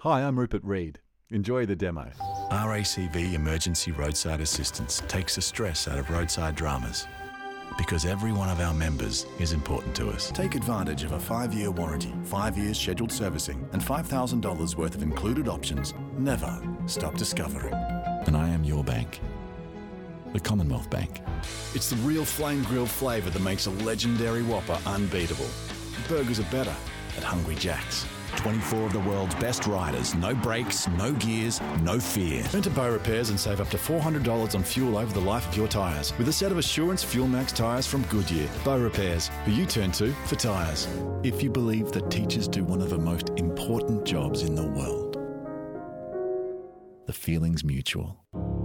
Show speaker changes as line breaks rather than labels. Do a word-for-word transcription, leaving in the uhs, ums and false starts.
Hi, I'm Rupert Reed. Enjoy the demo.
R A C V Emergency Roadside Assistance takes the stress out of roadside dramas. Because every one of our members is important to us.
Take advantage of a five-year warranty, five years scheduled servicing, and five thousand dollars worth of included options. Never stop discovering.
And I am your bank. The Commonwealth Bank.
It's the real flame grilled flavour that makes a legendary Whopper unbeatable. Burgers are better at Hungry Jack's.
twenty-four of the world's best riders. No brakes, no gears, no fear.
Turn to Bow Repairs and save up to four hundred dollars on fuel over the life of your tyres with a set of Assurance Fuel Max tyres from Goodyear. Bow Repairs, who you turn to for tyres. If you believe that teachers do one of the most important jobs in the world, the feeling's mutual.